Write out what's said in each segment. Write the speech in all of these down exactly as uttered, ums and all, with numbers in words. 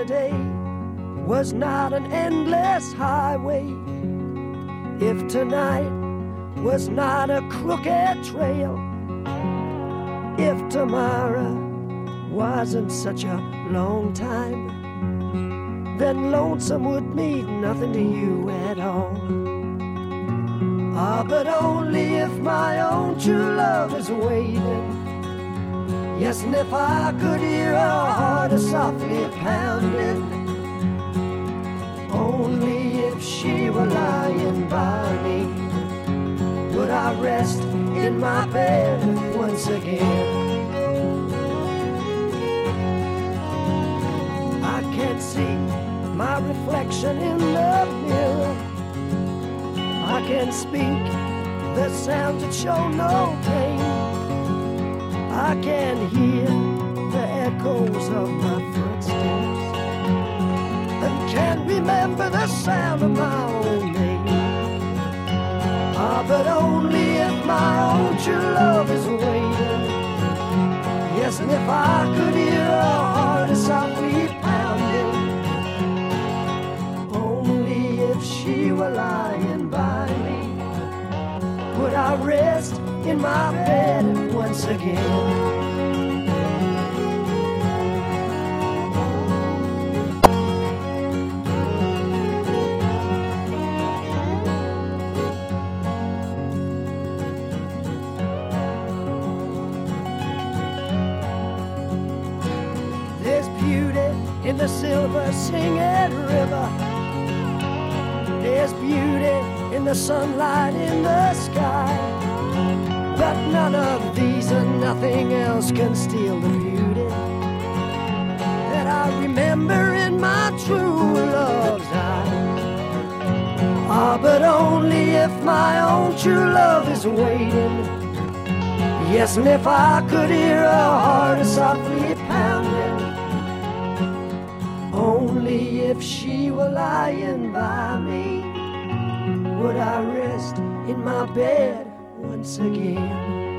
yesterday was not an endless highway, if tonight was not a crooked trail, if tomorrow wasn't such a long time, then lonesome would mean nothing to you at all. Ah, but only if my own true love is waiting. Yes, and if I could hear her heart softly pounding, only if she were lying by me would I rest in my bed once again. I can't see my reflection in the mirror. I can speak the sounds that show no pain. I can hear the echoes of my footsteps and can remember the sound of my own name. Ah, but only if my own true love is waiting. Yes, and if I could hear her heart softly pounding, only if she were lying by me would I rest in my bed once again. There's beauty in the silver singing river. There's beauty in the sunlight in the sky. But none of these and nothing else can steal the beauty that I remember in my true love's eyes. Ah, but only if my own true love is waiting. Yes, and if I could hear her heart softly pounding, only if she were lying by me would I rest in my bed once again.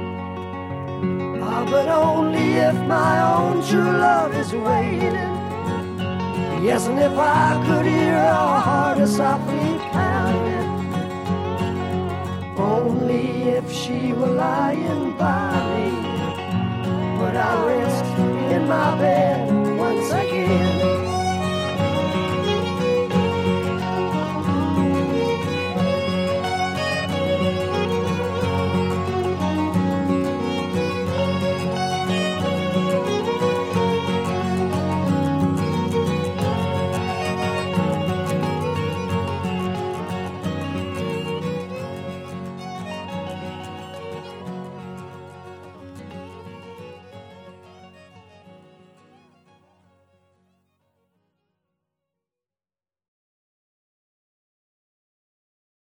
Ah, but only if my own true love is waiting. Yes, and if I could hear her heart softly pounding, only if she were lying by me would I rest in my bed